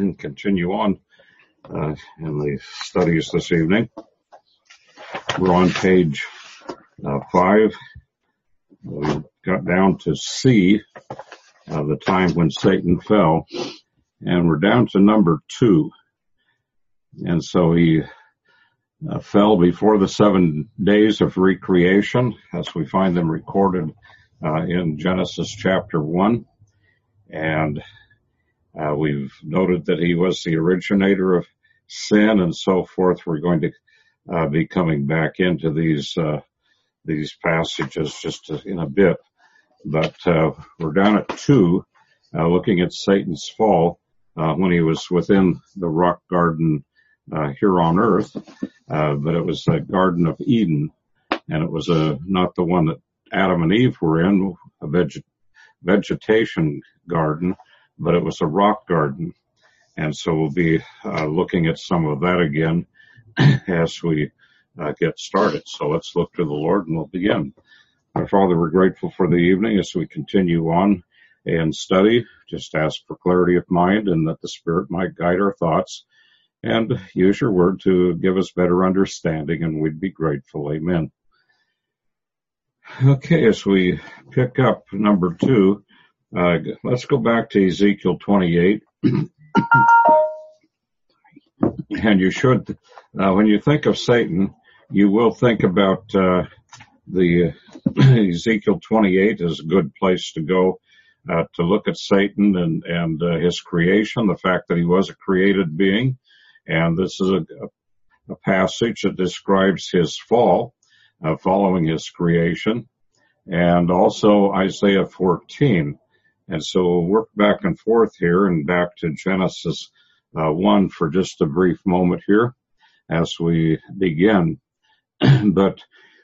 continue on in the studies this evening. We're on page 5. We got down to C, the time when Satan fell, and we're down to number 2. And so he fell before the 7 days of recreation, as we find them recorded in Genesis chapter 1. And we've noted that he was the originator of sin and so forth. We're going to be coming back into these passages just in a bit. But we're down at 2, looking at Satan's fall when he was within the rock garden here on earth. But it was the Garden of Eden, and it was not the one that Adam and Eve were in, a vegetation garden, but it was a rock garden. And so we'll be looking at some of that again as we get started. So let's look to the Lord and we'll begin. Our Father, we're grateful for the evening as we continue on and study. Just ask for clarity of mind and that the Spirit might guide our thoughts and use your word to give us better understanding, and we'd be grateful. Amen. Okay, as we pick up number 2, let's go back to Ezekiel 28. And you should, when you think of Satan, you will think about the Ezekiel 28 is a good place to go to look at Satan and his creation, the fact that he was a created being. And this is a passage that describes his fall following his creation, and also Isaiah 14. And so we'll work back and forth here and back to Genesis 1 for just a brief moment here as we begin. But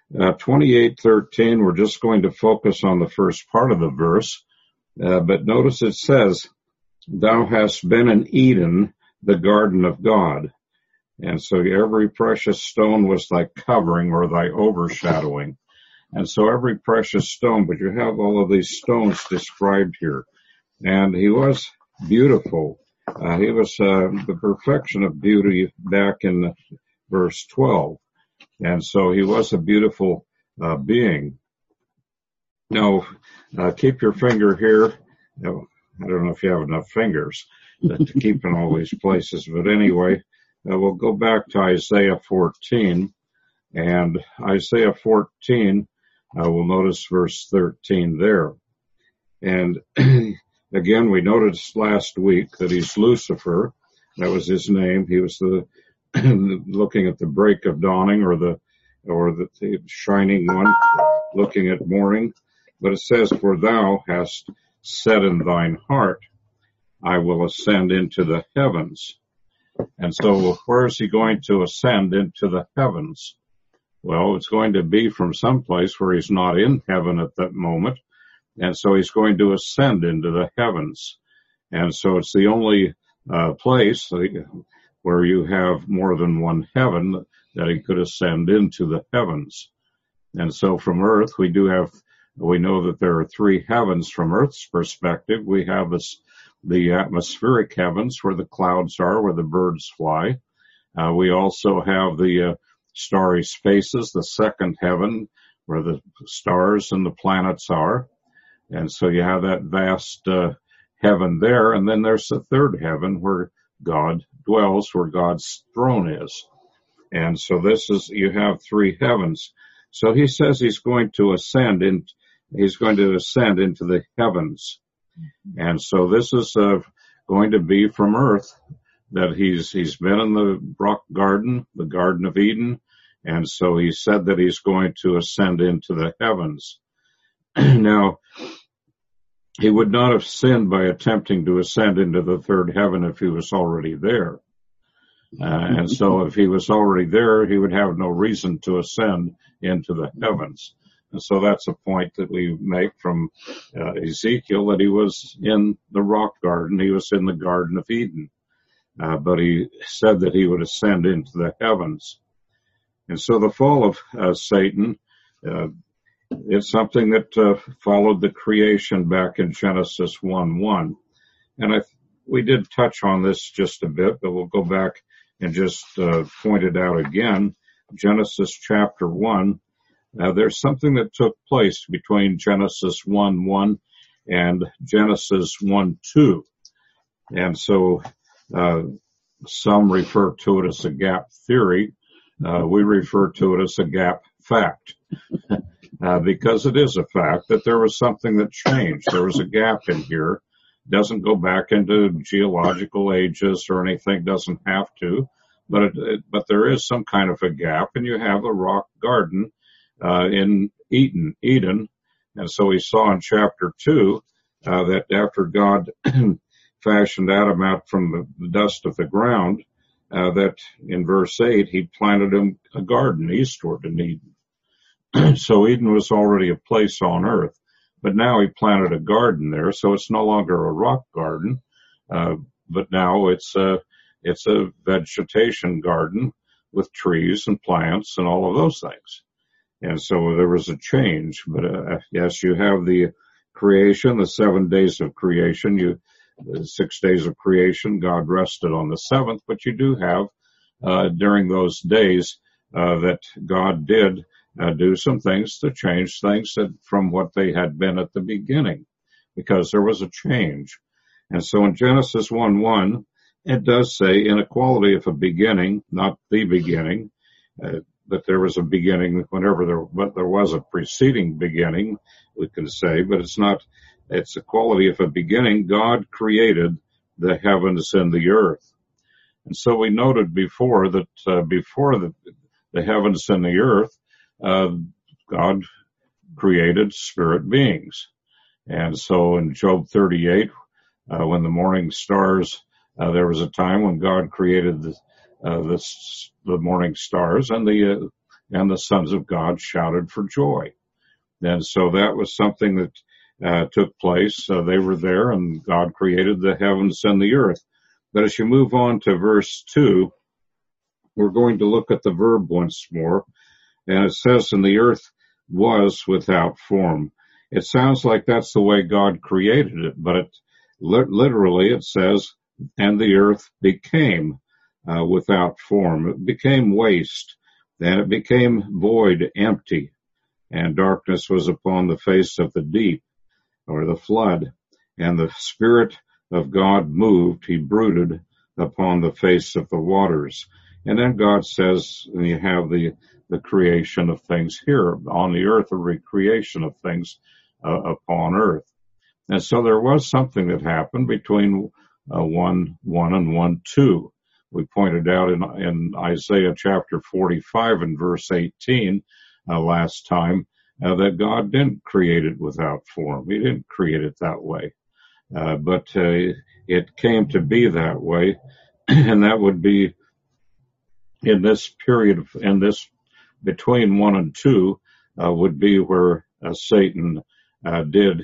28:13, we're just going to focus on the first part of the verse. But notice it says, "Thou hast been in Eden, the garden of God." And so every precious stone was thy covering or thy overshadowing. And so every precious stone, but you have all of these stones described here. And he was beautiful. He was the perfection of beauty back in verse 12. And so he was a beautiful being. Now, keep your finger here. I don't know if you have enough fingers to keep in all these places, but anyway, we'll go back to Isaiah 14, and Isaiah 14, we'll notice verse 13 there. And again, we noticed last week that he's Lucifer. That was his name. He was looking at the break of dawning, or the shining one, looking at morning. But it says, "For thou hast said in thine heart, I will ascend into the heavens." And so where is he going to ascend into the heavens? Well, it's going to be from some place where he's not in heaven at that moment. And so he's going to ascend into the heavens. And so it's the only place where you have more than one heaven that he could ascend into the heavens. And so from earth, we know that there are 3 heavens from earth's perspective. We have the atmospheric heavens where the clouds are, where the birds fly. We also have the starry spaces, the second heaven, where the stars and the planets are. And so you have that vast heaven there. And then there's the third heaven where God dwells, where God's throne is. And so you have 3 heavens. So he says he's going to ascend into the heavens. And so this is going to be from earth, that he's been in the rock garden, the Garden of Eden, and so he said that he's going to ascend into the heavens. Now, he would not have sinned by attempting to ascend into the third heaven if he was already there. And so if he was already there, he would have no reason to ascend into the heavens. And so that's a point that we make from Ezekiel, that he was in the rock garden. He was in the Garden of Eden. But he said that he would ascend into the heavens. And so the fall of Satan, it's something that followed the creation back in Genesis 1:1. And we did touch on this just a bit, but we'll go back and just point it out again. Genesis chapter 1. There's something that took place between Genesis 1:1 and Genesis 1:2. And so some refer to it as a gap theory. We refer to it as a gap fact. Because it is a fact that there was something that changed. There was a gap in here. Doesn't go back into geological ages or anything, doesn't have to, but there is some kind of a gap, and you have a rock garden in Eden. And so we saw in chapter 2 that after God fashioned Adam out from the dust of the ground, that in verse 8 he planted him a garden eastward in Eden. So Eden was already a place on earth, but now he planted a garden there, so it's no longer a rock garden, but now it's a vegetation garden with trees and plants and all of those things. And so there was a change, but yes, you have the creation, the 7 days of creation, 6 days of creation, God rested on the seventh, but you do have during those days that God did do some things to change things from what they had been at the beginning, because there was a change. And so in Genesis 1:1, it does say inequality of a beginning, not the beginning, that there was a beginning whenever there was a preceding beginning, we can say, but it's a quality of a beginning. God created the heavens and the earth. And so we noted before that before the heavens and the earth, God created spirit beings. And so in Job 38, when the morning stars, there was a time when God created the morning stars, and the sons of God shouted for joy. And so that was something that took place. They were there, and God created the heavens and the earth. But as you move on to verse 2, we're going to look at the verb once more. And it says, and the earth was without form. It sounds like that's the way God created it, but literally it says, and the earth became without form. It became waste, and it became void, empty, and darkness was upon the face of the deep, or the flood, and the Spirit of God moved, he brooded upon the face of the waters. And then God says, and you have the creation of things here on the earth, a recreation of things upon earth. And so there was something that happened between 1:1 and 1:2. We pointed out in Isaiah chapter 45 and verse 18 last time that God didn't create it without form. He didn't create it that way. But it came to be that way, and that would be in this period, between 1 and 2, would be where Satan did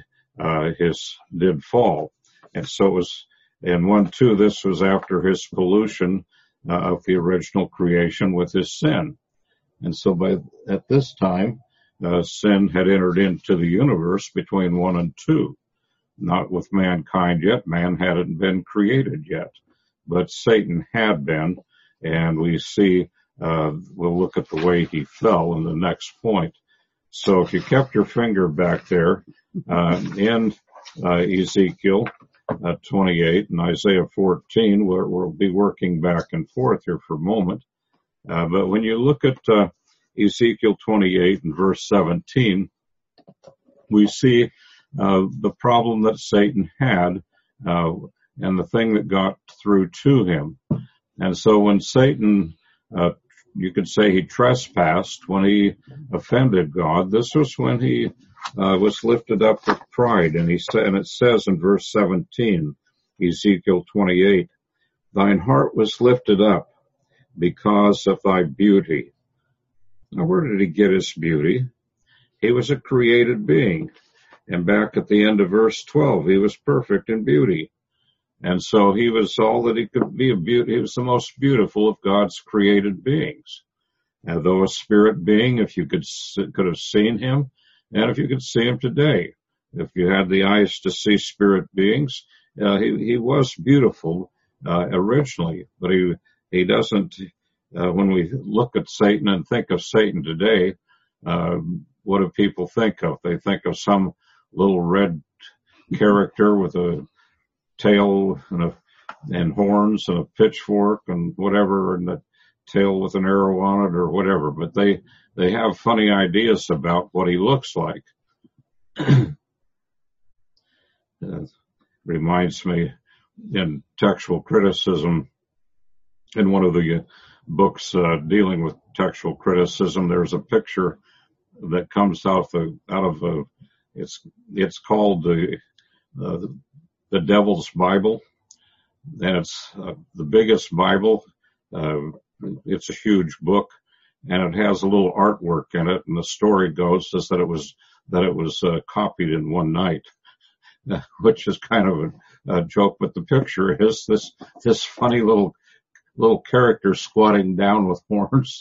fall. And so it was in 1:2, this was after his pollution of the original creation with his sin. And so at this time, sin had entered into the universe between 1 and 2. Not with mankind yet. Man hadn't been created yet, but Satan had been. And we see, we'll look at the way he fell in the next point. So if you kept your finger back there, in Ezekiel 28 and Isaiah 14, we'll be working back and forth here for a moment. But when you look at Ezekiel 28 and verse 17, we see the problem that Satan had, and the thing that got through to him. And so when Satan, you could say he trespassed, when he offended God, this was when he was lifted up with pride. And it says in verse 17, Ezekiel 28, thine heart was lifted up because of thy beauty. Now, where did he get his beauty? He was a created being. And back at the end of verse 12, he was perfect in beauty. And so he was all that he could be. He was the most beautiful of God's created beings. And though a spirit being, if you could have seen him, and if you could see him today, if you had the eyes to see spirit beings, he was beautiful originally, but he doesn't. When we look at Satan and think of Satan today, what do people think of? They think of some little red character with a tail and horns and a pitchfork and whatever, and a tail with an arrow on it or whatever. But they have funny ideas about what he looks like. Reminds me in textual criticism, in one of the books dealing with textual criticism, there's a picture that comes out of it's called the Devil's Bible, and it's the biggest Bible. It's a huge book, and it has a little artwork in it. And the story goes is that it was copied in one night, which is kind of a joke. But the picture is this funny little character squatting down with horns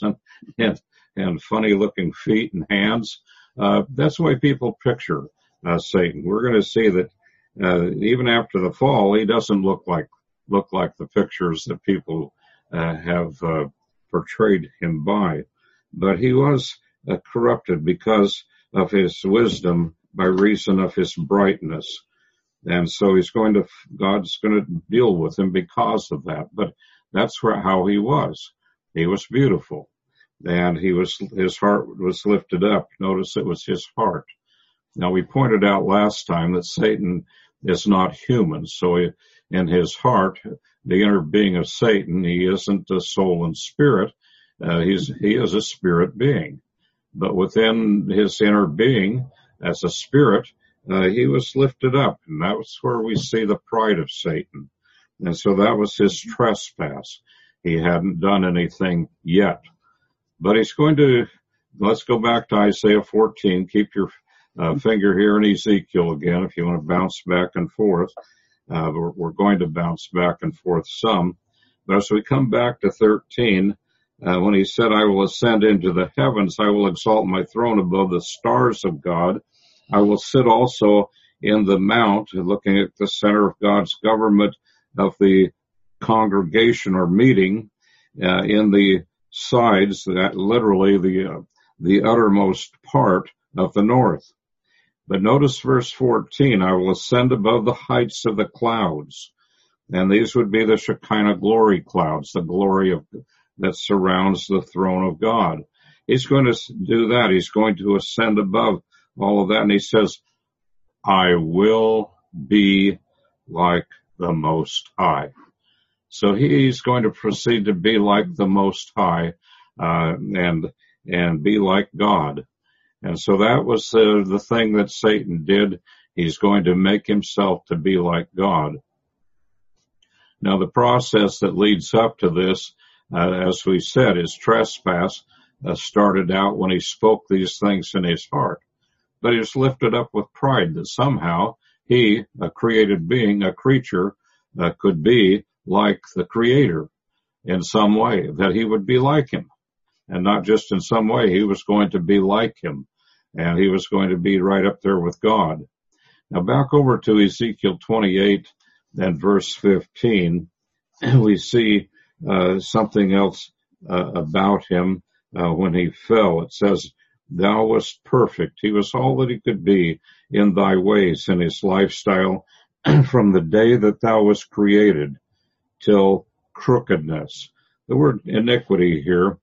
and funny looking feet and hands. That's the way people picture Satan. We're going to see that even after the fall, he doesn't look like the pictures that people have portrayed him by. But he was corrupted because of his wisdom, by reason of his brightness. And so God's going to deal with him because of that. But that's how he was. He was beautiful. And his heart was lifted up. Notice it was his heart. Now, we pointed out last time that Satan is not human. So in his heart, the inner being of Satan, he isn't a soul and spirit. He is a spirit being. But within his inner being, as a spirit, he was lifted up. And that was where we see the pride of Satan. And so that was his trespass. He hadn't done anything yet. But let's go back to Isaiah 14. Keep your finger here in Ezekiel again if you want to bounce back and forth. We're going to bounce back and forth some. But as we come back to 13, when he said, I will ascend into the heavens, I will exalt my throne above the stars of God. I will sit also in the mount, looking at the center of God's government of the congregation or meeting, in the sides, that literally the uttermost part of the north. But notice verse 14, I will ascend above the heights of the clouds. And these would be the Shekinah glory clouds, the glory that surrounds the throne of God. He's going to do that. He's going to ascend above all of that. And he says, I will be like the Most High. So he's going to proceed to be like the Most High, and be like God. And so that was the thing that Satan did. He's going to make himself to be like God. Now the process that leads up to this, as we said, his trespass started out when he spoke these things in his heart. But he was lifted up with pride that somehow he, a created being, a creature, could be like the Creator in some way, that he would be like him. And not just in some way, he was going to be like him. And he was going to be right up there with God. Now back over to Ezekiel 28 and verse 15, we see something else about him when he fell. It says, thou wast perfect. He was all that he could be in thy ways, in his lifestyle, from the day that thou wast created till crookedness. The word iniquity here,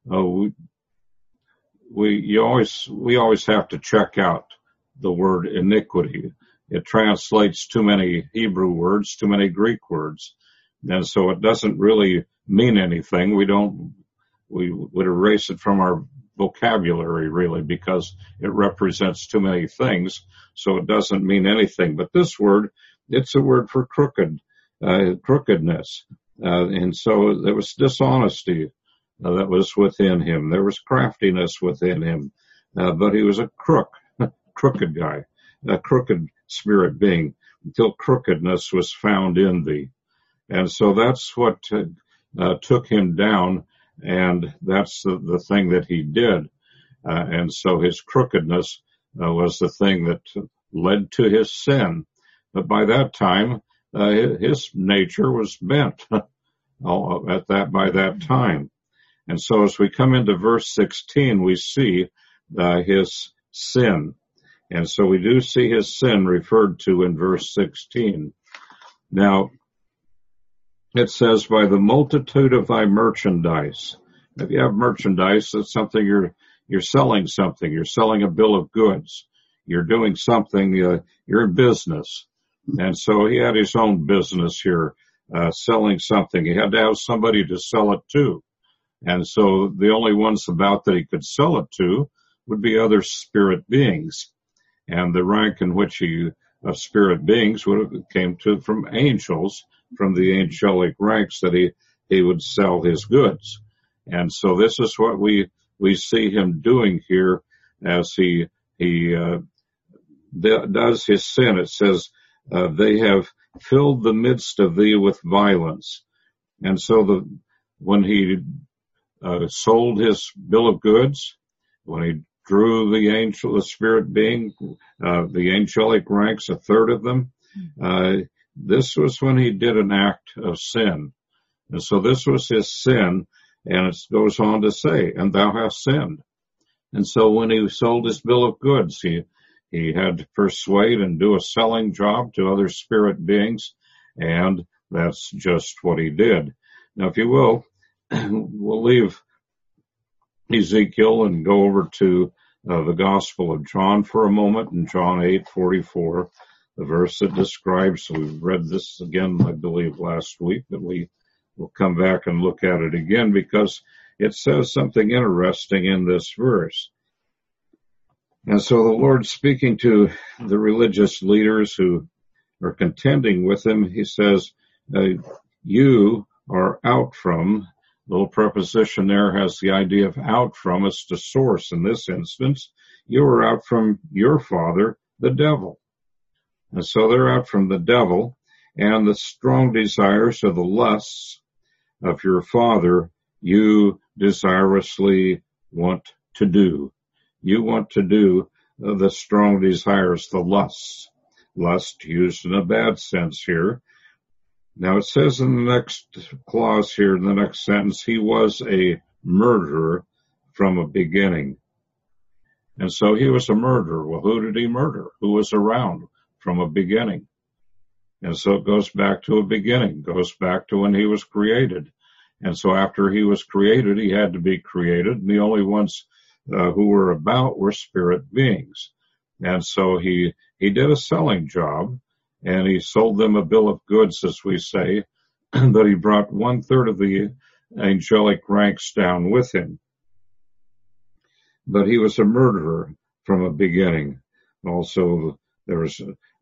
we always have to check out the word iniquity. It translates too many Hebrew words, too many Greek words. And so it doesn't really mean anything. We would erase it from our vocabulary really because it represents too many things. So it doesn't mean anything. But this word, it's a word for crookedness. And so there was dishonesty that was within him. There was craftiness within him. But he was a crooked guy, a crooked spirit being, until crookedness was found in thee. And so that's what took him down, and that's the thing that he did. And so his crookedness was the thing that led to his sin. But by that time, his nature was bent by that time. And so as we come into verse 16, we see his sin. And so we do see his sin referred to in verse 16. Now, it says, by the multitude of thy merchandise. If you have merchandise, that's something you're selling something. You're selling a bill of goods. You're doing something, you're in business. And so he had his own business here, selling something. He had to have somebody to sell it to. And so the only ones about that he could sell it to would be other spirit beings. And the rank in which of spirit beings would have came from angels, from the angelic ranks that he would sell his goods. And so this is what we see him doing here as he does his sin. It says, they have filled the midst of thee with violence. And so when he sold his bill of goods, when he drew the spirit being, the angelic ranks, a third of them, this was when he did an act of sin. And so this was his sin, and it goes on to say, and thou hast sinned. And so when he sold his bill of goods, he had to persuade and do a selling job to other spirit beings, and that's just what he did. Now, if you will, we'll leave Ezekiel and go over to the Gospel of John for a moment, in John 8:44, the verse that describes, we've read this again, I believe, last week, but we will come back and look at it again because it says something interesting in this verse. And so the Lord, speaking to the religious leaders who are contending with him, he says, you are out from, the little preposition there has the idea of out from, it's the source in this instance. You are out from your father, the devil. And so they're out from the devil, and the strong desires of the lusts of your father you desirously want to do. You want to do the strong desires, the lusts. Lust used in a bad sense here. Now it says in the next clause here, in the next sentence, he was a murderer from a beginning. And so he was a murderer. Well, who did he murder? Who was around from a beginning? And so it goes back to a beginning, goes back to when he was created. And so after he was created, he had to be created. And the only ones who were about were spirit beings. And so he did a selling job, and he sold them a bill of goods, as we say, that he brought 1/3 of the angelic ranks down with him. But he was a murderer from a beginning. Also, there was,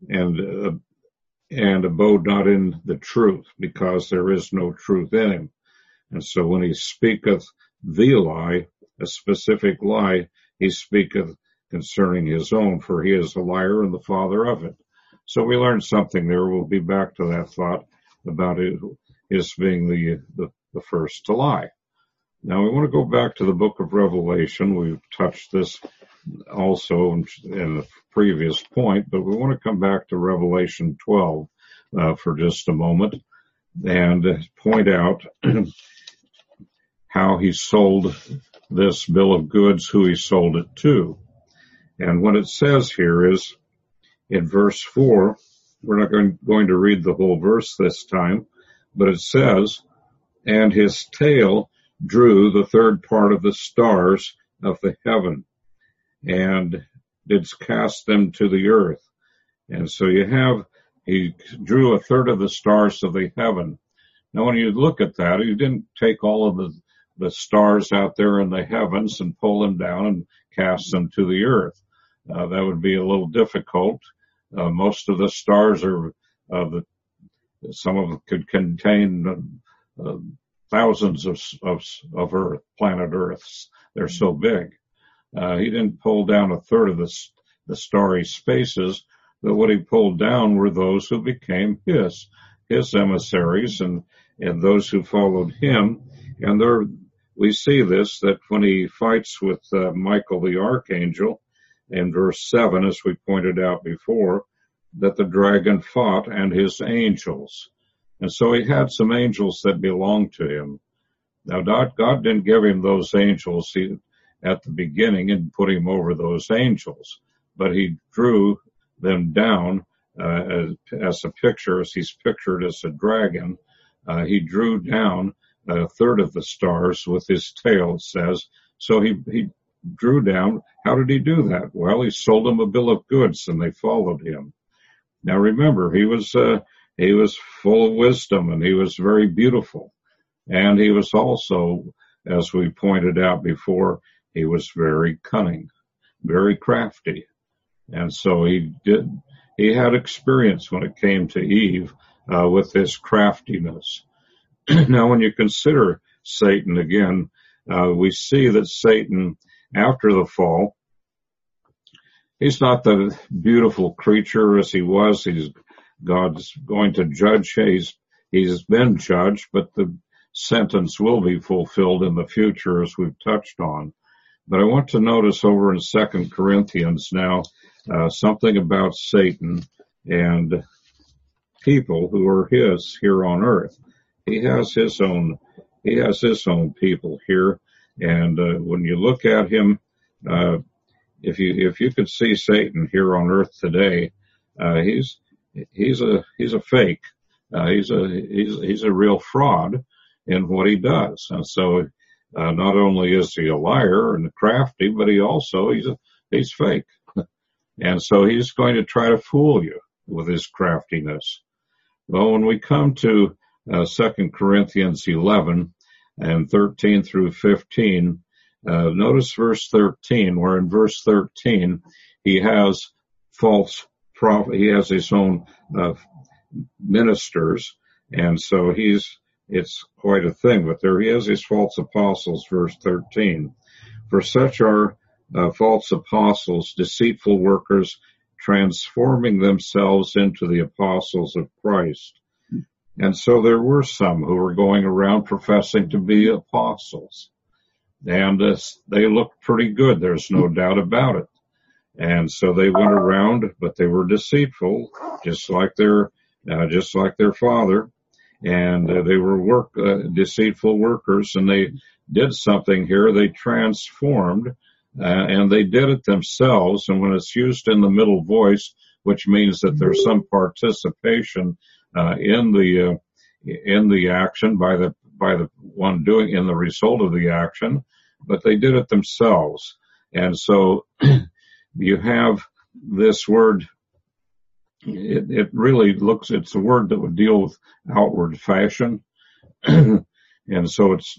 and abode not in the truth, because there is no truth in him. And so when he speaketh the lie, a specific lie, he speaketh concerning his own, for he is a liar and the father of it. So we learned something there. We'll be back to that thought about his being the first to lie. Now we want to go back to the book of Revelation. We've touched this also in the previous point, but we want to come back to Revelation 12 for just a moment and point out how he sold this bill of goods, who he sold it to. And what it says here is, in verse 4, we're not going to read the whole verse this time, but it says, and his tail drew the third part of the stars of the heaven, and didst cast them to the earth. And so he drew a third of the stars of the heaven. Now when you look at that, he didn't take all of the stars out there in the heavens and pull them down and cast them to the earth. That would be a little difficult. Most of the stars are, some of them could contain thousands of planet Earths. They're so big. He didn't pull down a third of the starry spaces, but what he pulled down were those who became his emissaries and those who followed him. And we see this, that when he fights with Michael the archangel in verse 7, as we pointed out before, that the dragon fought and his angels. And so he had some angels that belonged to him. Now, God didn't give him those angels at the beginning and put him over those angels, but he drew them down as a picture, as he's pictured as a dragon. He drew down a third of the stars with his tail, it says. So he drew down. How did he do that? Well, he sold them a bill of goods and they followed him. Now remember, he was full of wisdom and he was very beautiful. And he was also, as we pointed out before, he was very cunning, very crafty. And so he had experience when it came to Eve, with his craftiness. Now, when you consider Satan again, we see that Satan, after the fall, he's not the beautiful creature as he was. God's going to judge. He's been judged, but the sentence will be fulfilled in the future, as we've touched on. But I want to notice over in 2 Corinthians now, something about Satan and people who are his here on earth. He has his own people here. And, when you look at him, if you could see Satan here on earth today, he's a fake. He's a real fraud in what he does. And so, not only is he a liar and crafty, but he's fake. And so he's going to try to fool you with his craftiness. Well, when we come to 2 Corinthians 11 and 13 through 15, notice verse 13, where in verse 13 he has false prophet. He has his own ministers, and so it's quite a thing. But there he has his false apostles, verse 13. For such are false apostles, deceitful workers, transforming themselves into the apostles of Christ. And so there were some who were going around professing to be apostles. And they looked pretty good, there's no doubt about it. And so they went around, but they were deceitful, just like their father. And they were deceitful workers, and they did something here. They transformed, and they did it themselves. And when it's used in the middle voice, which means that there's some participation in the action by the one doing in the result of the action, but they did it themselves. And so you have this word. It really it's a word that would deal with outward fashion. And so it's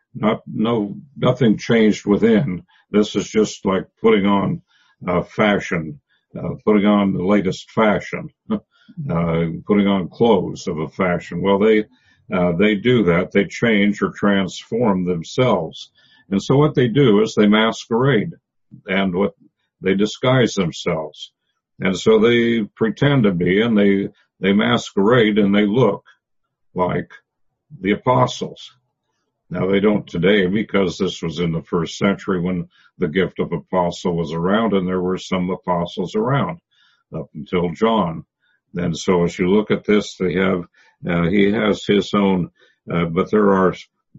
nothing changed within. This is just like putting on fashion, putting on the latest fashion, putting on clothes of a fashion. Well, they do that. They change or transform themselves. And so what they do is they masquerade, and they disguise themselves. And so they pretend to be, and they masquerade, and they look like the apostles. Now, they don't today, because this was in the first century when the gift of apostle was around, and there were some apostles around up until John. And so as you look at this, he has his own, but there are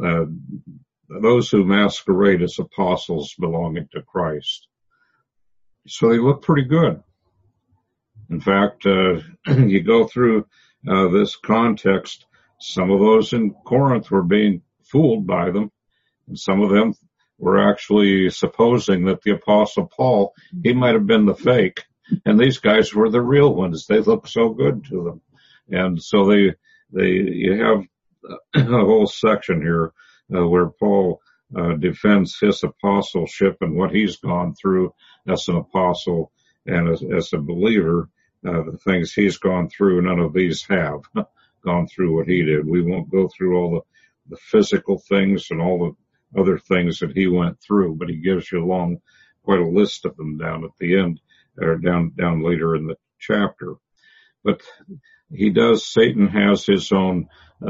those who masquerade as apostles belonging to Christ. So they look pretty good. In fact, you go through this context, some of those in Corinth were being fooled by them, and some of them were actually supposing that the Apostle Paul, he might have been the fake, and these guys were the real ones. They looked so good to them. And so you have a whole section here where Paul defends his apostleship and what he's gone through as an apostle and as a believer. The things he's gone through, none of these have gone through what he did. We won't go through all the physical things and all the other things that he went through, but he gives you quite a list of them down at the end, or down later in the chapter. But Satan has his own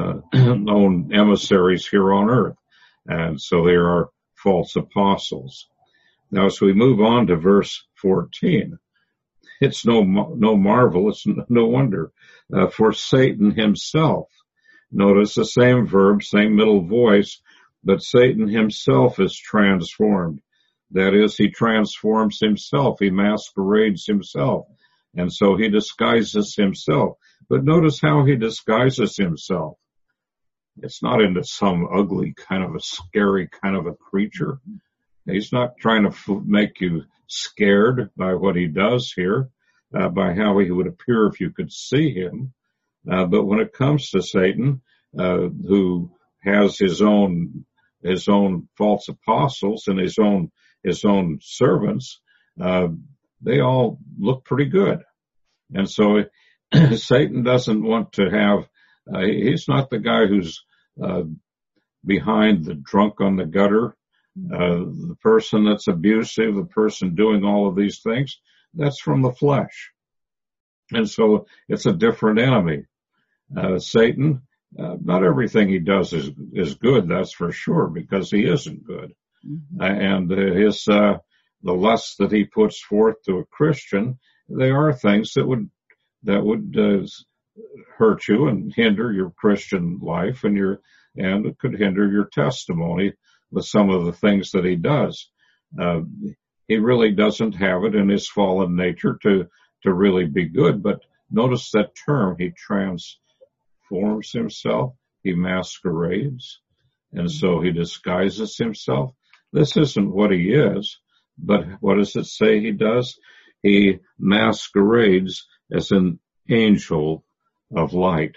emissaries here on earth, and so they are false apostles. Now, as we move on to verse 14, it's no marvel, it's no wonder. For Satan himself, notice the same verb, same middle voice, but Satan himself is transformed. That is, he transforms himself, he masquerades himself, and so he disguises himself. But notice how he disguises himself. It's not into some ugly kind of a scary kind of a creature. He's not trying to make you scared by what he does here, by how he would appear if you could see him. But when it comes to Satan, who has his own false apostles and his own servants, they all look pretty good. And so Satan doesn't want to have, he's not the guy who's behind the drunk on the gutter, the person that's abusive, the person doing all of these things. That's from the flesh. And so it's a different enemy. Satan, not everything he does is good, that's for sure, because he isn't good. Mm-hmm. And the lusts that he puts forth to a Christian, they are things that would hurt you and hinder your Christian life, and it could hinder your testimony with some of the things that he does. He really doesn't have it in his fallen nature to really be good. But notice that term, he transforms himself, he masquerades, and so he disguises himself. This isn't what he is, but what does it say he does? He masquerades as an angel of light.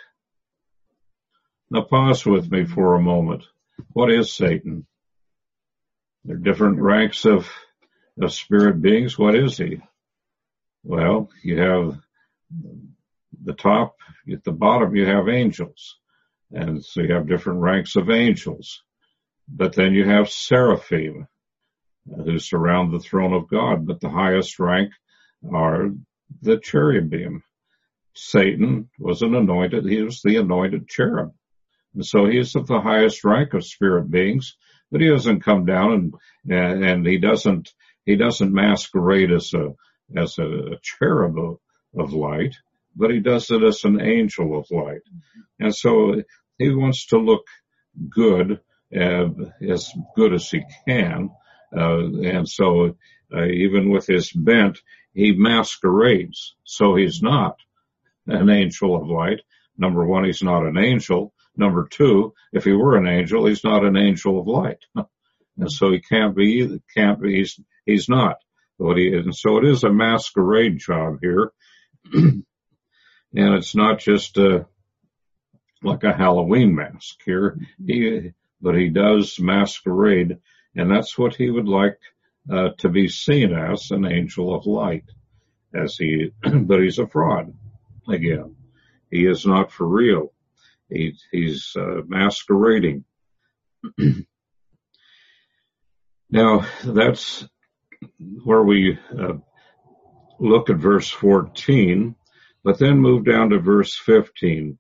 Now pause with me for a moment. What is Satan? There are different ranks of spirit beings. What is he? Well, you have the top, at the bottom you have angels. And so you have different ranks of angels. But then you have seraphim who surround the throne of God. But the highest rank are the cherubim. Satan was he was the anointed cherub. And so he is of the highest rank of spirit beings, but he doesn't come down and he doesn't masquerade as a cherub of light, but he does it as an angel of light. And so he wants to look good, as good as he can. And so even with his bent, he masquerades. So he's not an angel of light. Number one, he's not an angel. Number two, if he were an angel, he's not an angel of light. And so he can't be, he's not. And so it is a masquerade job here. And it's not just like a Halloween mask here, but he does masquerade, and that's what he would like to be seen as, an angel of light. But he's a fraud. Again, he is not for real. He's masquerading. Now, that's where we look at verse 14, but then move down to verse 15.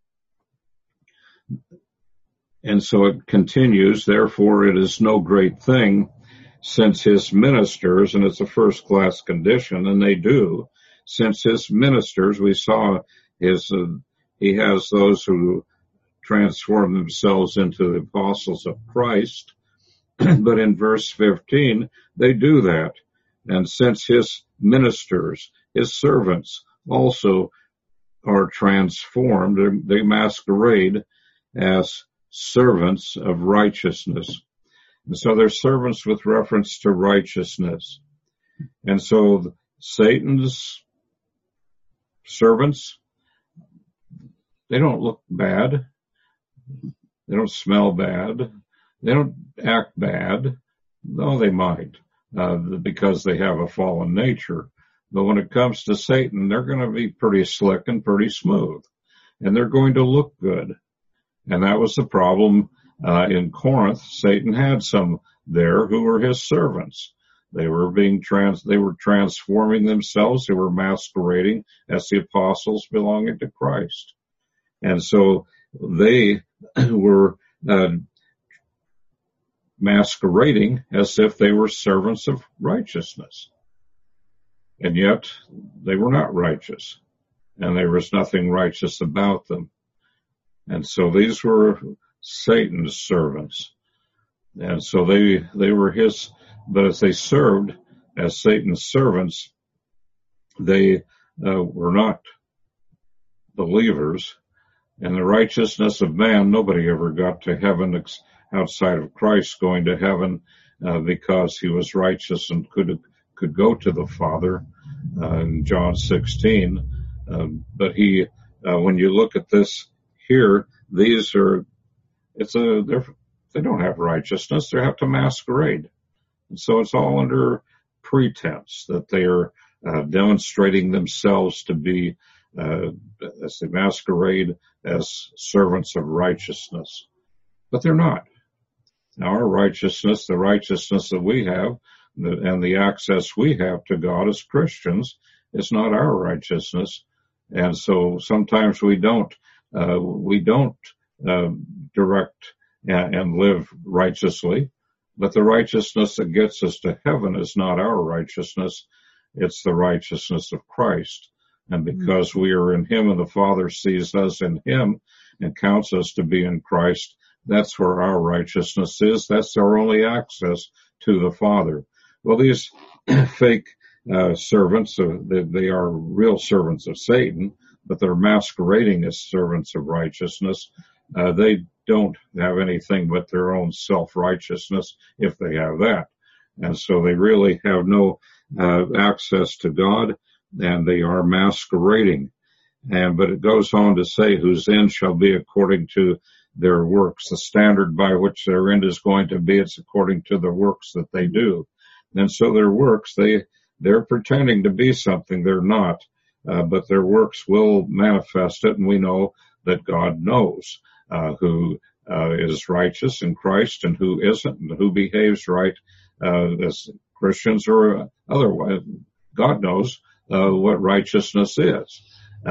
And so it continues, therefore it is no great thing, since his ministers, and it's a first-class condition, and they do, since his ministers, we saw he has those who transform themselves into the apostles of Christ, but in verse 15, they do that. And since his ministers, his servants, also are transformed, they masquerade as servants of righteousness. And so they're servants with reference to righteousness. And so Satan's servants, they don't look bad. They don't smell bad. They don't act bad. No, they might, because they have a fallen nature. But when it comes to Satan, they're going to be pretty slick and pretty smooth. And they're going to look good. And that was the problem in Corinth. Satan had some there who were his servants. They were transforming themselves. They were masquerading as the apostles belonging to Christ. And so they were masquerading as if they were servants of righteousness. and yet they were not righteous, and there was nothing righteous about them. And so these were Satan's servants. And so they were his, but as they served as Satan's servants, they were not believers. And the righteousness of man, nobody ever got to heaven outside of Christ going to heaven because he was righteous and could go to the Father in John 16. But when you look at this here, these are, they don't have righteousness. They have to masquerade. And so it's all under pretense that they are demonstrating themselves to be, as they masquerade as servants of righteousness. But they're not. Now our righteousness, the righteousness that we have, and the access we have to God as Christians, is not our righteousness. And so sometimes we don't direct and live righteously, but the righteousness that gets us to heaven is not our righteousness. It's the righteousness of Christ. And because we are in him and the Father sees us in him and counts us to be in Christ, that's where our righteousness is. That's our only access to the Father. Well, these fake servants, they are real servants of Satan, but they're masquerading as servants of righteousness. They don't have anything but their own self-righteousness, if they have that. And so they really have no access to God, and they are masquerading. But it goes on to say, whose end shall be according to their works. The standard by which their end is going to be, it's according to the works that they do. And so their works, they're pretending to be something they're not, but their works will manifest it, and we know that God knows who is righteous in Christ and who isn't, and who behaves right as Christians or otherwise. God knows what righteousness is.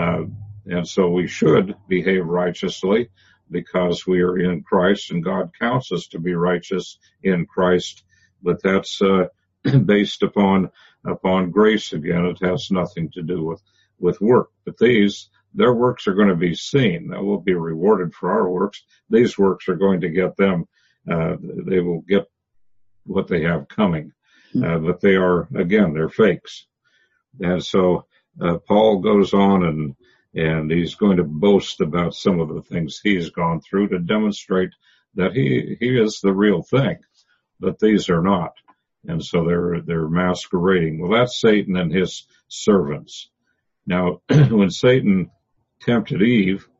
And so we should behave righteously because we are in Christ, and God counts us to be righteous in Christ. But that's based upon grace again. It has nothing to do with work. But their works are going to be seen. Now, we'll be rewarded for our works. These works are going to get them, they will get what they have coming. But they're fakes. And so Paul goes on and he's going to boast about some of the things he's gone through to demonstrate that he is the real thing, but these are not. And so they're masquerading. Well, that's Satan and his servants. Now, when Satan tempted Eve,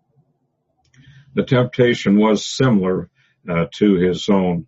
the temptation was similar to his own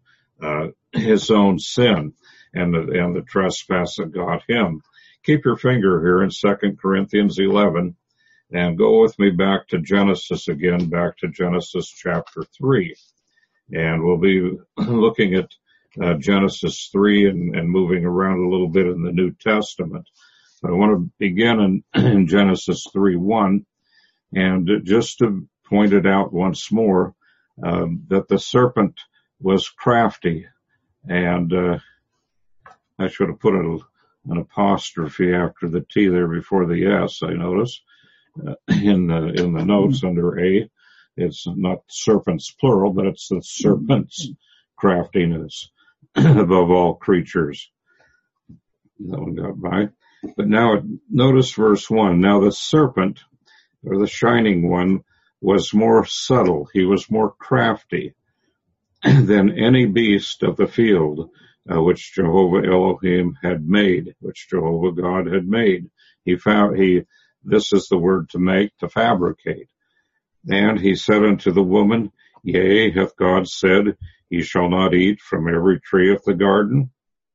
sin and the trespass that got him. Keep your finger here in 2 Corinthians 11 and go with me back to Genesis again, back to Genesis chapter 3. And we'll be looking at Genesis 3 and moving around a little bit in the New Testament. I want to begin in Genesis 3:1, and just to point it out once more, that the serpent was crafty, and I should have put an apostrophe after the T there before the S, I notice, in the notes under A. It's not serpents plural, but it's the serpent's craftiness above all creatures. That one got by. But now notice verse 1. Now the serpent, or the shining one, was more subtle. He was more crafty than any beast of the field which Jehovah Elohim had made, which Jehovah God had made. This is the word to make, to fabricate. And he said unto the woman, Yea, hath God said, Ye shall not eat from every tree of the garden?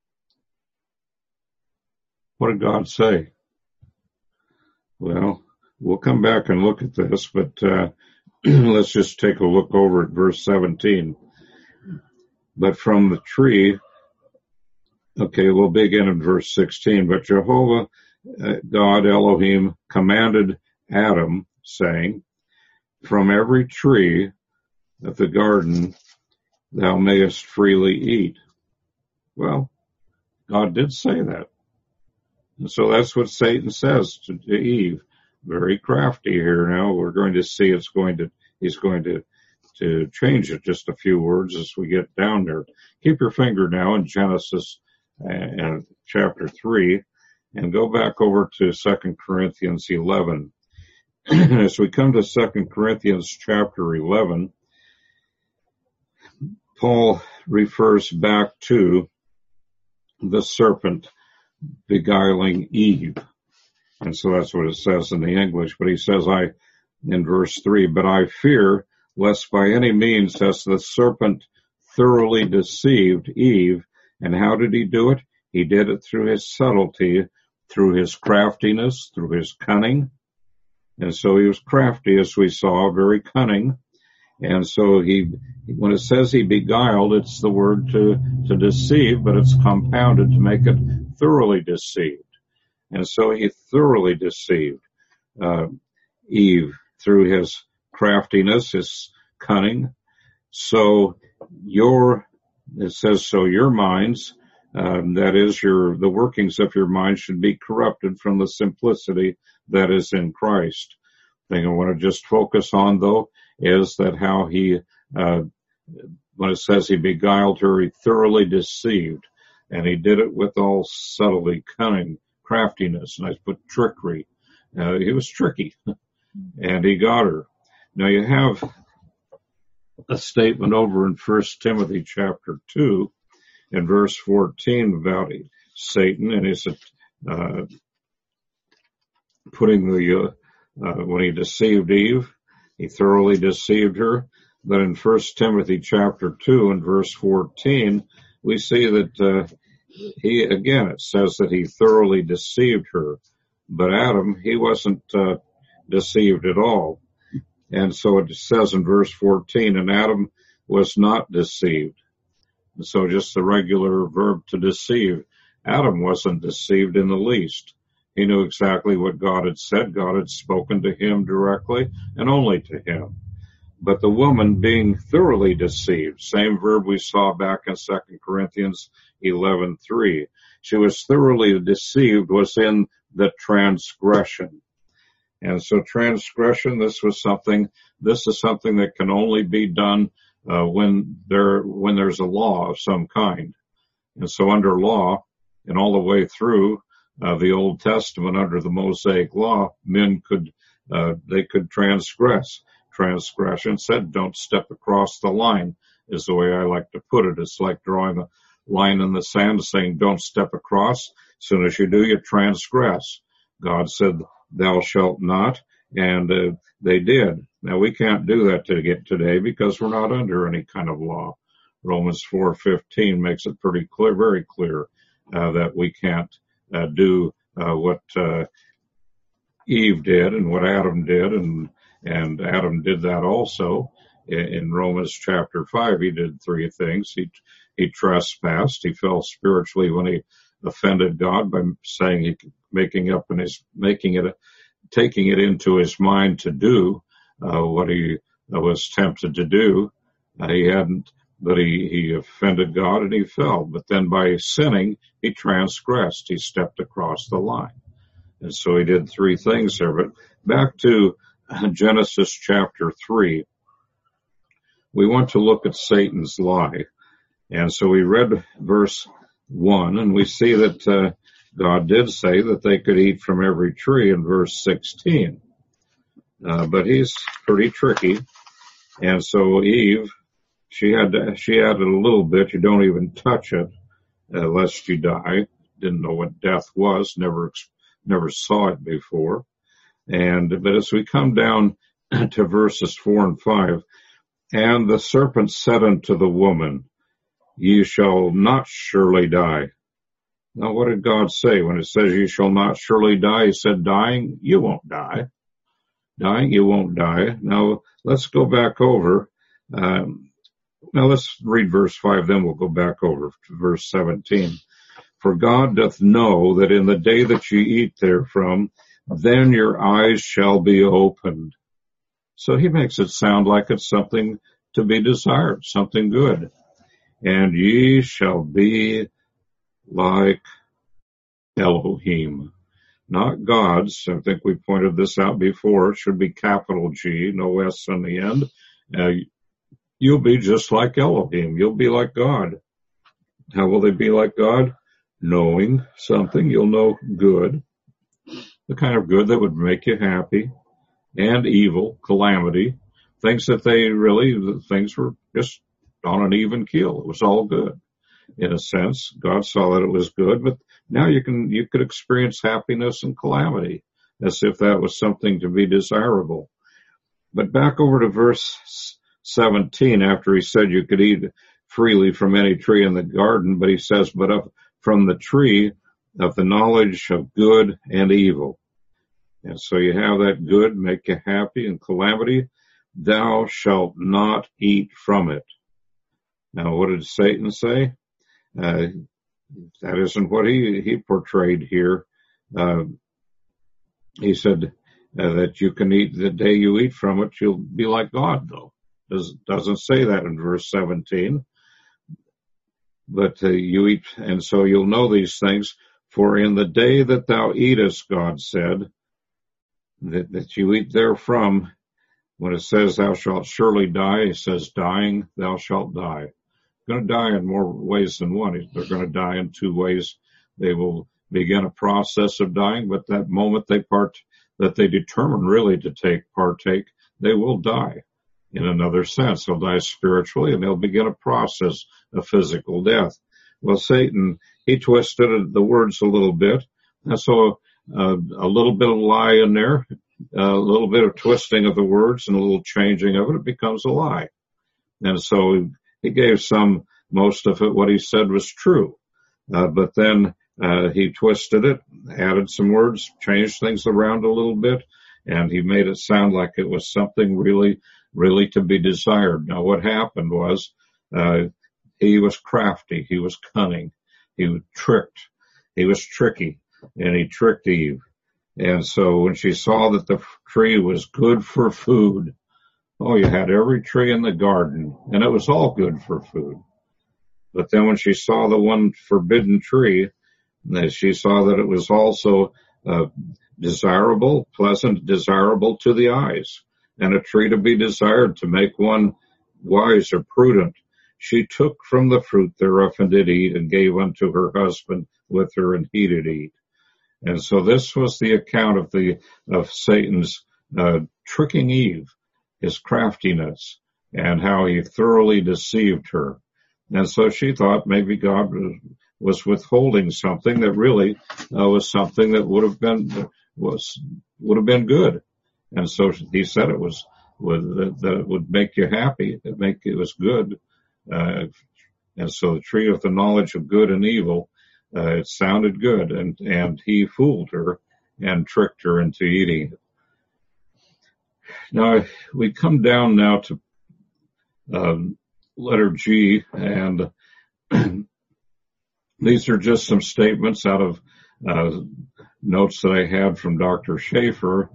What did God say? Well, we'll come back and look at this, but let's just take a look over at verse 17. But from the tree, okay, we'll begin in verse 16. But Jehovah God Elohim commanded Adam, saying, From every tree of the garden thou mayest freely eat. Well, God did say that. And so that's what Satan says to Eve. Very crafty here now. We're going to see he's going to change it just a few words as we get down there. Keep your finger now in Genesis chapter 3 and go back over to 2 Corinthians 11. As we come to 2 Corinthians chapter 11, Paul refers back to the serpent beguiling Eve. And so that's what it says in the English. But he says, in verse 3, but I fear lest by any means has the serpent thoroughly deceived Eve. And how did he do it? He did it through his subtlety, through his craftiness, through his cunning. And so he was crafty, as we saw, very cunning. And so when it says he beguiled, it's the word to deceive, but it's compounded to make it thoroughly deceived. And so he thoroughly deceived Eve through his craftiness, his cunning. So your minds, that is the workings of your mind should be corrupted from the simplicity that is in Christ. The thing I want to just focus on, though, is that how he, when it says he beguiled her, he thoroughly deceived. And he did it with all subtlety, cunning, craftiness, and I put trickery. He was tricky, and he got her. Now you have a statement over in 1 Timothy chapter 2 in verse 14 about Satan, and he's putting when he deceived Eve, he thoroughly deceived her. But in 1 Timothy chapter 2 and verse 14, we see that it says that he thoroughly deceived her. But Adam, he wasn't deceived at all. And so it says in verse 14, and Adam was not deceived. And so just the regular verb to deceive. Adam wasn't deceived in the least. He knew exactly what God had said. God had spoken to him directly and only to him. But the woman being thoroughly deceived, same verb we saw back in 2 Corinthians 11:3. She was thoroughly deceived, was in the transgression. And so transgression, this is something that can only be done when there's a law of some kind. And so under law, and all the way through the Old Testament, under the Mosaic law, men could transgress. Transgression said, don't step across the line, is the way I like to put it. It's like drawing a line in the sand saying, don't step across. As soon as you do, you transgress. God said, thou shalt not, and they did. Now, we can't do that today because we're not under any kind of law. Romans 4:15 makes it pretty clear, very clear, that we can't do what Eve did and what Adam did, and Adam did that also. In Romans chapter 5, he did three things. He trespassed. He fell spiritually when he offended God by saying taking it into his mind to do what he was tempted to do. He offended God and he fell. But then by sinning, he transgressed. He stepped across the line. And so he did three things there. But back to Genesis chapter 3, we want to look at Satan's lie. And so we read verse 1, and we see that God did say that they could eat from every tree in verse 16. But he's pretty tricky. And so Eve, she added a little bit. You don't even touch it lest you die. Didn't know what death was. Never saw it before. But as we come down to verses 4 and 5, and the serpent said unto the woman, ye shall not surely die. Now, what did God say when it says you shall not surely die? He said, dying, you won't die. Dying, you won't die. Now, let's go back over. Now, let's read verse 5, then we'll go back over to verse 17. For God doth know that in the day that ye eat therefrom, then your eyes shall be opened. So he makes it sound like it's something to be desired, something good. And ye shall be like Elohim, not gods. I think we pointed this out before. It should be capital G, no S on the end. You'll be just like Elohim. You'll be like God. How will they be like God? Knowing something. You'll know good, the kind of good that would make you happy, and evil, calamity, things that things were just on an even keel. It was all good. In a sense, God saw that it was good, but now you could experience happiness and calamity as if that was something to be desirable. But back over to verse 17, after he said you could eat freely from any tree in the garden, but he says, but from the tree of the knowledge of good and evil. And so you have that good, make you happy, and calamity, thou shalt not eat from it. Now, what did Satan say? That isn't what he portrayed here. He said that you can eat the day you eat from it, you'll be like God, though. Doesn't say that in verse 17. But you eat, and so you'll know these things. For in the day that thou eatest, God said, that you eat therefrom, when it says thou shalt surely die, it says dying, thou shalt die. Going to die in more ways than one. They're going to die in two ways. They will begin a process of dying, but that moment that they determine really to partake, they will die in another sense. They'll die spiritually, and they'll begin a process of physical death. Well, Satan, he twisted the words a little bit, and so a little bit of lie in there, a little bit of twisting of the words and a little changing of it, it becomes a lie. And so he gave most of it, what he said was true. But then he twisted it, added some words, changed things around a little bit, and he made it sound like it was something really, really to be desired. Now, what happened was he was crafty, he was cunning, he was tricky, and he tricked Eve. And so when she saw that the tree was good for food, you had every tree in the garden, and it was all good for food. But then when she saw the one forbidden tree, she saw that it was also desirable, pleasant, desirable to the eyes, and a tree to be desired to make one wise or prudent. She took from the fruit thereof and did eat, and gave unto her husband with her, and he did eat. And so this was the account of Satan's tricking Eve, his craftiness, and how he thoroughly deceived her. And so she thought maybe God was withholding something that really was something that would have been good. And so he said that it would make you happy, it was good. And so the tree of the knowledge of good and evil, it sounded good, and he fooled her and tricked her into eating it. Now we come down now to letter G, and these are just some statements out of notes that I had from Dr. Schaefer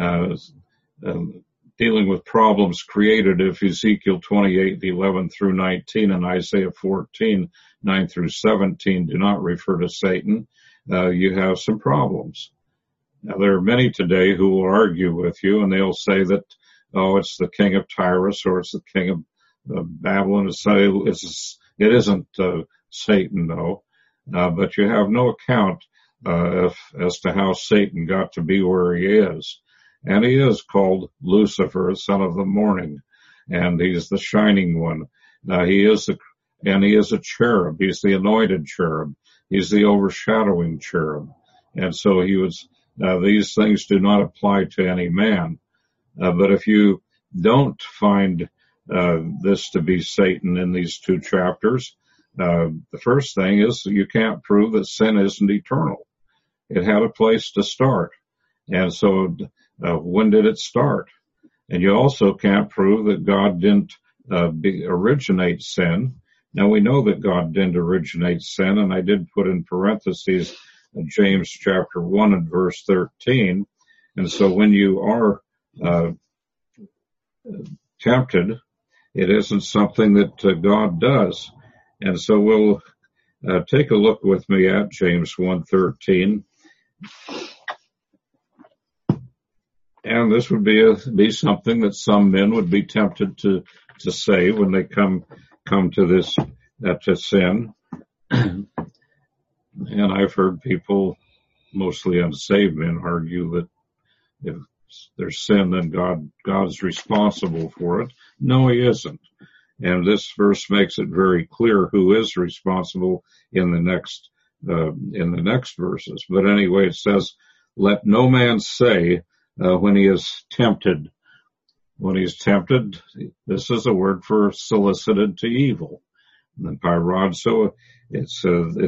dealing with problems created if Ezekiel 28, 11 through 19, and Isaiah 14, 9 through 17 do not refer to Satan. You have some problems. Now, there are many today who will argue with you, and they'll say that, it's the king of Tyrus, or it's the king of Babylon. It isn't Satan, though. But you have no account as to how Satan got to be where he is. And he is called Lucifer, son of the morning, and he's the shining one. He is a cherub. He's the anointed cherub. He's the overshadowing cherub. And so these things do not apply to any man. But if you don't find this to be Satan in these two chapters, the first thing is you can't prove that sin isn't eternal. It had a place to start. And so when did it start? And you also can't prove that God didn't originate sin. Now, we know that God didn't originate sin, and I did put in parentheses James chapter 1 and verse 13. And so when you are tempted, it isn't something that God does. And so Take a look with me at James 1:13. And this would be something that some men would be tempted to say when they come to this, to sin. And I've heard people, mostly unsaved men, argue that if there's sin, then God's responsible for it. No, he isn't. And this verse makes it very clear who is responsible in the next verses. But anyway, it says, "Let no man say when he is tempted." When he's tempted, this is a word for solicited to evil. And then pyrazo, it's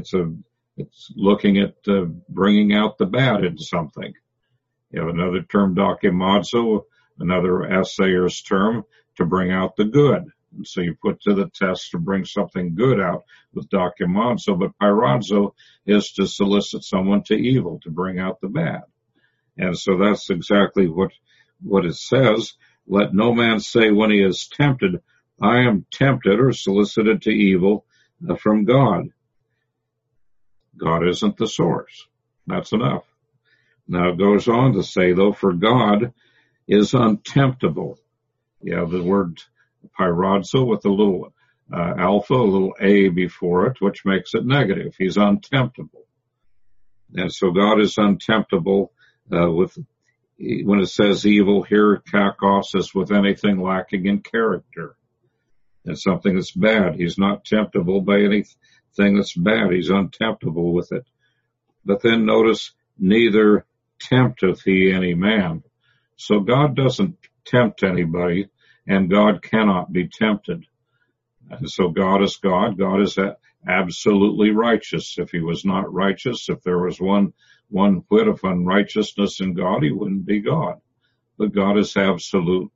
looking at bringing out the bad in something. You have another term, dokimazo, another assayer's term, to bring out the good. And so you put to the test to bring something good out with dokimazo, but pyrazo is to solicit someone to evil, to bring out the bad. And so that's exactly what it says. Let no man say when he is tempted, I am tempted or solicited to evil from God. God isn't the source. That's enough. Now it goes on to say, though, for God is untemptable. You have the word pyrazo with a little alpha, a little a before it, which makes it negative. He's untemptable. And so God is untemptable when it says evil here, kakos is with anything lacking in character. It's something that's bad. He's not temptable by anything that's bad. He's untemptable with it. But then notice, neither tempteth he any man. So God doesn't tempt anybody, and God cannot be tempted. And so God is God. God is absolutely righteous. If he was not righteous, if there was one whit of unrighteousness in God, he wouldn't be God. But God is absolutely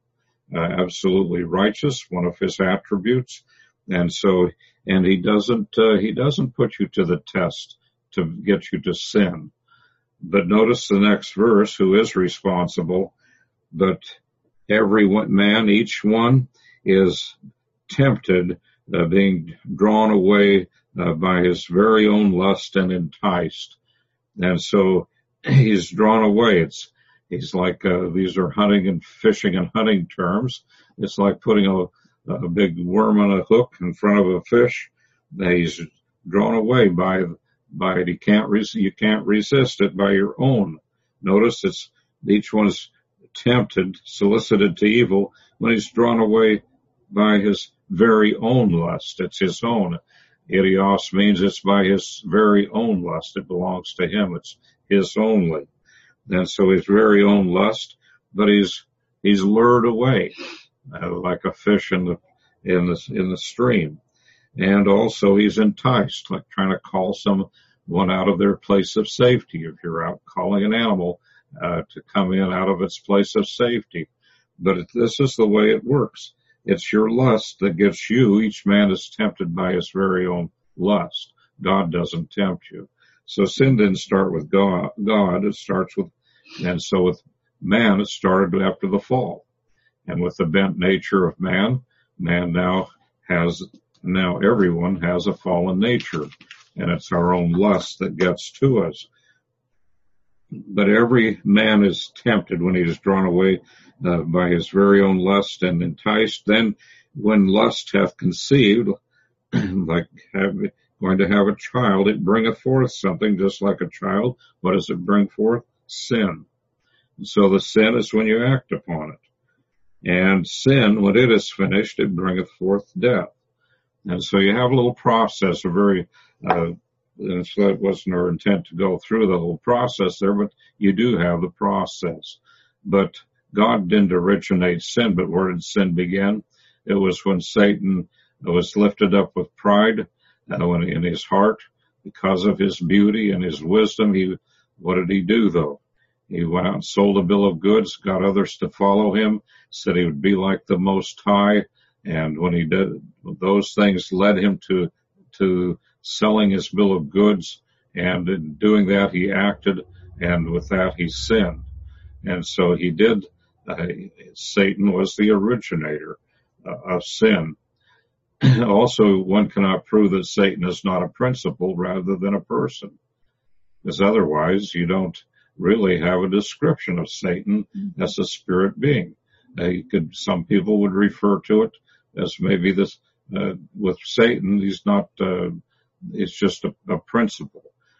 righteous, one of his attributes. And so, and he doesn't put you to the test to get you to sin. But notice the next verse, who is responsible, but every man, each one is tempted, being drawn away by his very own lust and enticed. And so he's drawn away. He's like, these are hunting and fishing and hunting terms. It's like putting a big worm on a hook in front of a fish. He's drawn away by it. You can't resist it by your own. Notice each one is tempted, solicited to evil when he's drawn away by his very own lust. It's his own. Idios means it's by his very own lust. It belongs to him. It's his only. And so his very own lust, but he's lured away like a fish in the stream. And also he's enticed, like trying to call someone out of their place of safety. If you're out calling an animal to come in out of its place of safety. But this is the way it works. It's your lust that gets you. Each man is tempted by his very own lust. God doesn't tempt you. So sin didn't start with God. It starts with, and so with man, it started after the fall. And with the bent nature of man now everyone has a fallen nature. And it's our own lust that gets to us. But every man is tempted when he is drawn away by his very own lust and enticed. Then when lust hath conceived, like going to have a child, it bringeth forth something just like a child. What does it bring forth? Sin. And so the sin is when you act upon it. And sin, when it is finished, it bringeth forth death. And so you have a little process, and so it wasn't our intent to go through the whole process there, but you do have the process. But God didn't originate sin, but where did sin begin? It was when Satan was lifted up with pride in his heart because of his beauty and his wisdom. What did he do though? He went out and sold a bill of goods, got others to follow him, said he would be like the Most High. And when he did, those things led him to selling his bill of goods. And in doing that, he acted, and with that, he sinned. And so he did, Satan was the originator of sin. also one cannot prove that Satan is not a principle rather than a person, because otherwise you don't really have a description of Satan as a spirit being. Some people would refer to it as maybe this, with Satan, he's not, it's just a principle,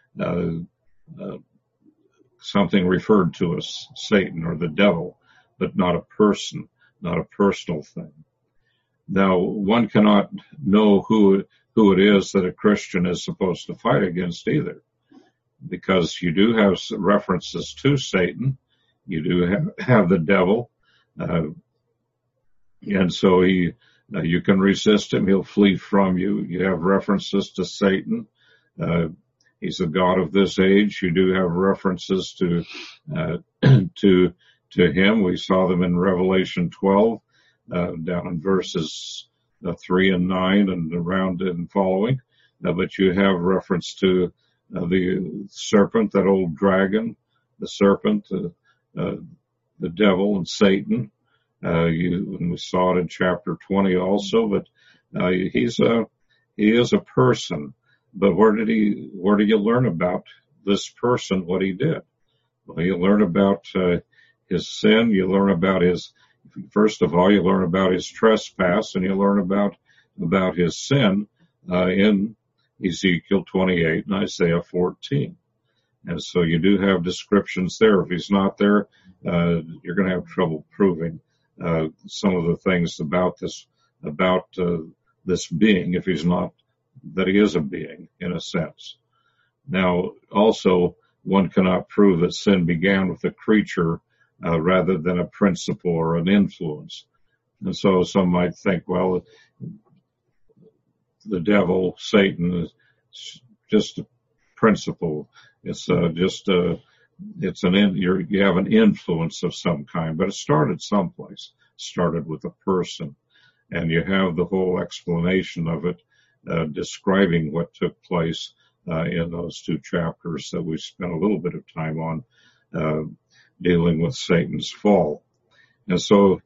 something referred to as Satan or the devil, but not a person, not a personal thing. Now, one cannot know who it is that a Christian is supposed to fight against either, because you do have references to Satan, you do have the devil, and so you can resist him, he'll flee from you. You have references to Satan, he's the god of this age. You do have references to him. We saw them in Revelation 12, down in verses 3 and 9 and around and following. But you have reference to the serpent, that old dragon, the serpent, the devil and Satan. And we saw it in chapter 20 also, but he is a person. But where do you learn about this person, what he did? Well, you learn about his sin, you learn about first of all, you learn about his trespass, and you learn about his sin in Ezekiel 28 and Isaiah 14. And so you do have descriptions there. If he's not there, you're going to have trouble proving some of the things about this being, if he's not, that he is a being in a sense. Now, also, one cannot prove that sin began with a creature rather than a principle or an influence. And so some might think, well, the devil, Satan, is just a principle. It's you have an influence of some kind, but it started someplace. It started with a person, and you have the whole explanation of it, describing what took place in those two chapters that we spent a little bit of time on, dealing with Satan's fall. And so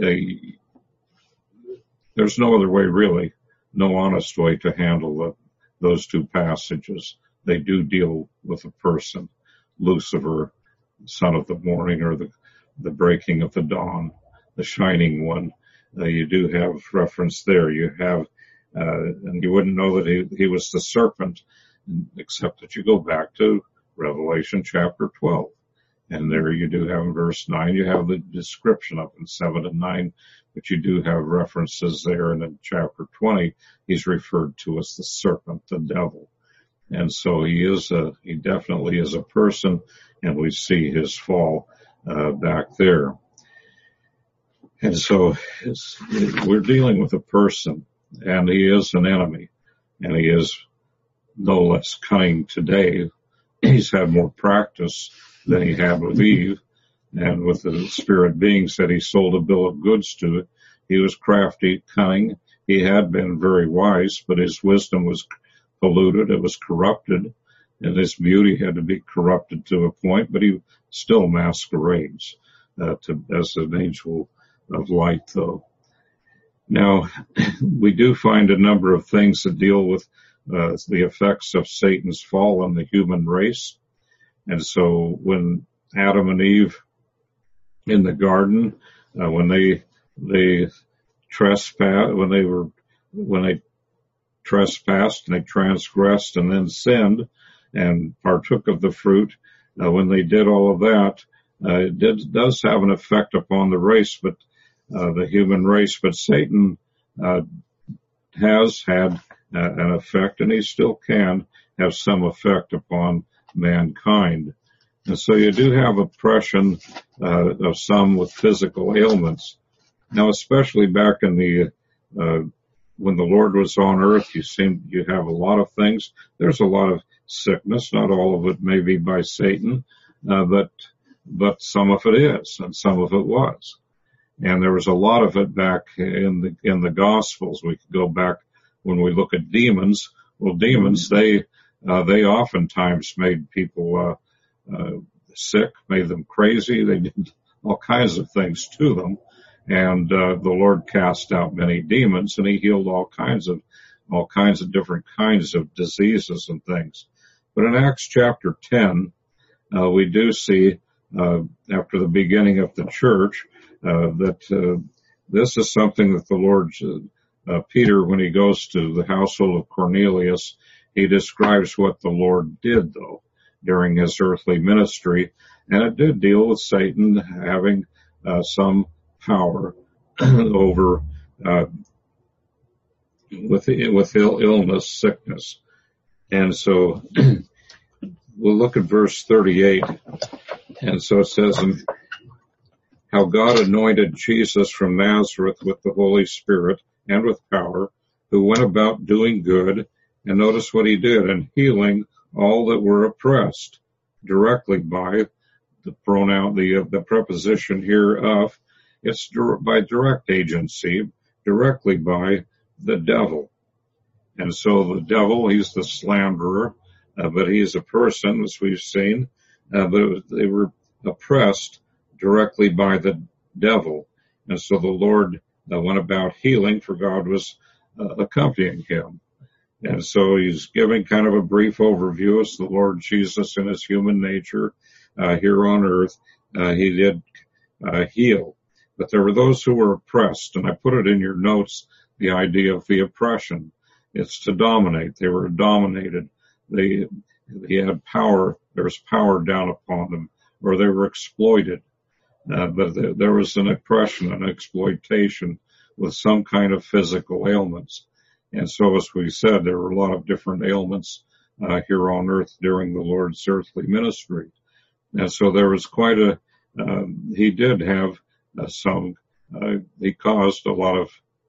there's no other way, really, no honest way to handle those two passages. They do deal with a person, Lucifer, son of the morning, or the breaking of the dawn, the shining one. You do have reference there. You have, and you wouldn't know that he was the serpent, except that you go back to Revelation chapter 12. And there you do have in verse 9, you have the description of in 7 and 9, but you do have references there. And in chapter 20, he's referred to as the serpent, the devil. And so he definitely is a person, and we see his fall back there. And so we're dealing with a person, and he is an enemy, and he is no less cunning today. He's had more practice than he had with Eve, and with the spirit beings that he sold a bill of goods to. It. He was crafty, cunning. He had been very wise, but his wisdom was polluted. It was corrupted, and his beauty had to be corrupted to a point, but he still masquerades as an angel of light, though. Now, we do find a number of things that deal with the effects of Satan's fall on the human race. And so when Adam and Eve in the garden, when they trespassed, when they trespassed and they transgressed and then sinned and partook of the fruit, when they did all of that, it does have an effect upon the race, but the human race. But Satan has had an effect, and he still can have some effect upon mankind. And so you do have oppression of some with physical ailments. Now, especially back in when the Lord was on earth, you have a lot of things. There's a lot of sickness. Not all of it may be by Satan, but some of it is, and some of it was. And there was a lot of it back in the Gospels. We could go back when we look at demons. Well, demons, they oftentimes made people sick, made them crazy. They did all kinds of things to them. And the Lord cast out many demons, and he healed all kinds of different kinds of diseases and things. But in Acts chapter 10, we do see, after the beginning of the church, that this is something that the Lord, Peter, when he goes to the household of Cornelius, he describes what the Lord did, though, during his earthly ministry. And it did deal with Satan having some power over with illness, sickness. And so we'll look at verse 38. And so it says, how God anointed Jesus from Nazareth with the Holy Spirit and with power, who went about doing good, and notice what he did, and healing all that were oppressed, directly by the pronoun, the preposition here of, it's by direct agency, directly by the devil. And so the devil, he's the slanderer, but he's a person, as we've seen, but they were oppressed directly by the devil. And so the Lord went about healing, for God was accompanying him. And so he's giving kind of a brief overview as the Lord Jesus in his human nature here on earth. He did heal. But there were those who were oppressed, and I put it in your notes, the idea of the oppression. It's to dominate. They were dominated. They had power. There was power down upon them, or they were exploited. But there was an oppression and exploitation with some kind of physical ailments. And so, as we said, there were a lot of different ailments here on earth during the Lord's earthly ministry. And so there was quite he did have he caused a lot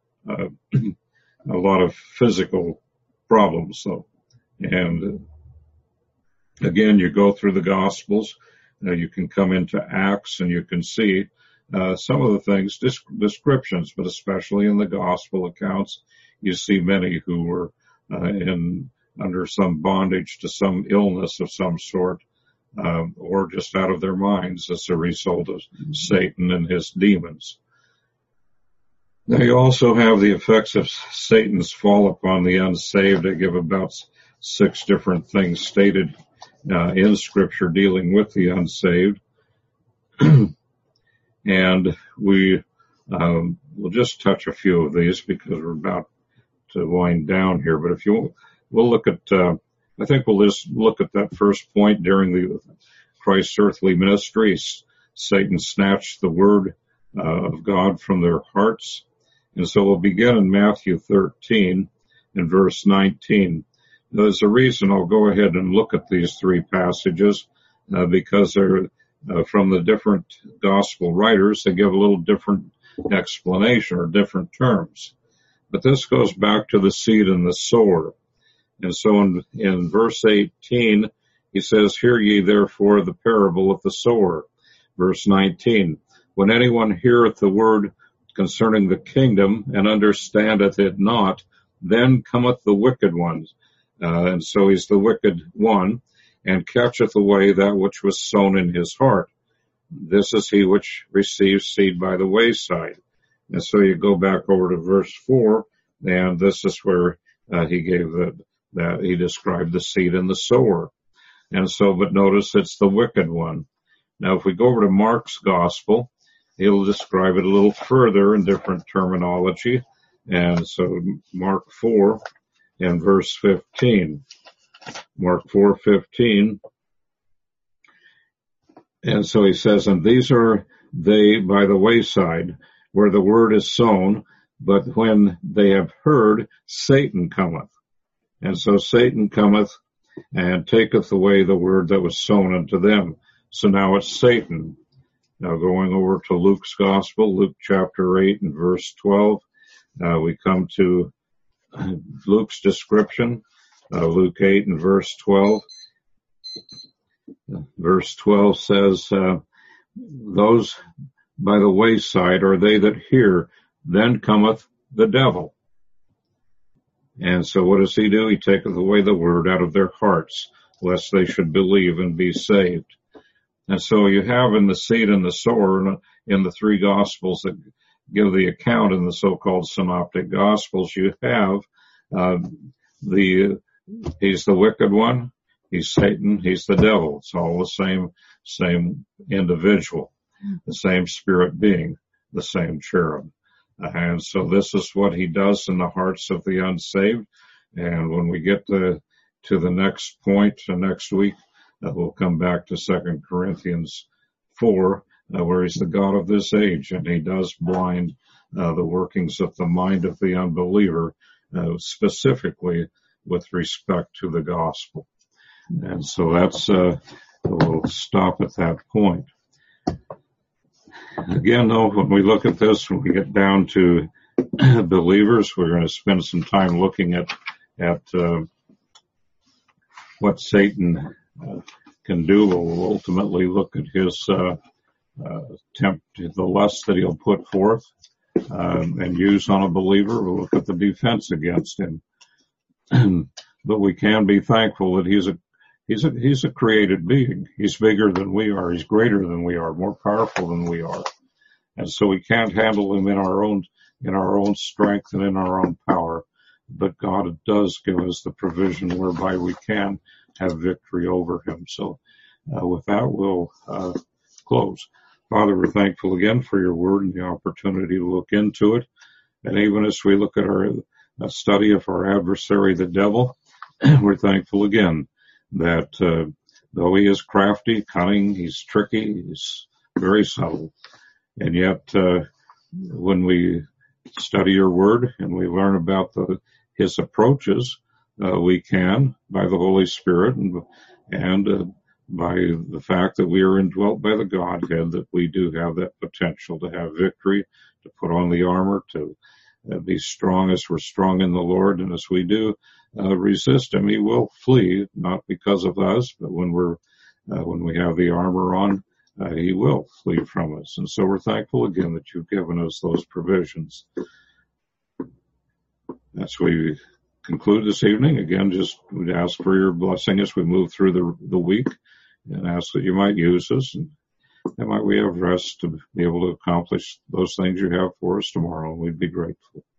of physical problems, though. And again, you go through the Gospels, you can come into Acts, and you can see some of the things, descriptions, but especially in the Gospel accounts, you see many who were under some bondage to some illness of some sort, or just out of their minds as a result of Satan and his demons. Now you also have the effects of Satan's fall upon the unsaved. I give about 6 different things stated in Scripture dealing with the unsaved. And we'll just touch a few of these because we're about to wind down here. But we'll look at, I think we'll just look at that first point during the Christ's earthly ministry. Satan snatched the word of God from their hearts. And so we'll begin in Matthew 13 and verse 19. There's a reason I'll go ahead and look at these 3 passages because they're from the different gospel writers. They give a little different explanation or different terms. But this goes back to the seed and the sower. And so in verse 18, he says, hear ye therefore the parable of the sower. Verse 19, when anyone heareth the word concerning the kingdom and understandeth it not, then cometh the wicked one. And so he's the wicked one, and catcheth away that which was sown in his heart. This is he which receives seed by the wayside. And so you go back over to verse 4, and this is where he gave that he described the seed and the sower. And so, but notice it's the wicked one. Now, if we go over to Mark's gospel, he'll describe it a little further in different terminology. And so Mark 4 and verse 15. Mark 4:15. And so he says, and these are they by the wayside, where the word is sown, but when they have heard, Satan cometh. And so Satan cometh and taketh away the word that was sown unto them. So now it's Satan. Now going over to Luke's gospel, Luke chapter 8 and verse 12, we come to Luke's description, Luke 8 and verse 12. Verse 12 says, those by the wayside are they that hear, then cometh the devil. And so what does he do? He taketh away the word out of their hearts, lest they should believe and be saved. And so you have in the seed and the sower in the 3 gospels that give the account in the so-called synoptic gospels, you have he's the wicked one, he's Satan, he's the devil. It's all the same individual, the same spirit being, the same cherub. And so this is what he does in the hearts of the unsaved. And when we get to the next point next week, we'll come back to 2 Corinthians 4, where he's the God of this age, and he does blind the workings of the mind of the unbeliever, specifically with respect to the gospel. And so we'll stop at that point. Again, though, when we look at this, when we get down to believers, we're going to spend some time looking at what Satan can do. We'll ultimately look at his the lust that he'll put forth and use on a believer. We'll look at the defense against him. But we can be thankful that he's a created being. He's bigger than we are. He's greater than we are, more powerful than we are. And so we can't handle him in our own strength and in our own power. But God does give us the provision whereby we can have victory over him. So with that, we'll close. Father, we're thankful again for your word and the opportunity to look into it. And even as we look at our study of our adversary, the devil, we're thankful again that though he is crafty, cunning, he's tricky, he's very subtle. And yet when we study your word and we learn about his approaches, we can, by the Holy Spirit and by the fact that we are indwelt by the Godhead, that we do have that potential to have victory, to put on the armor, to be strong as we're strong in the Lord. And as we do resist him, he will flee, not because of us, but when we have the armor on, he will flee from us. And so we're thankful again that you've given us those provisions. As we conclude this evening, again, just would ask for your blessing as we move through the week, and ask that you might use us, and that might we have rest to be able to accomplish those things you have for us tomorrow. We'd be grateful.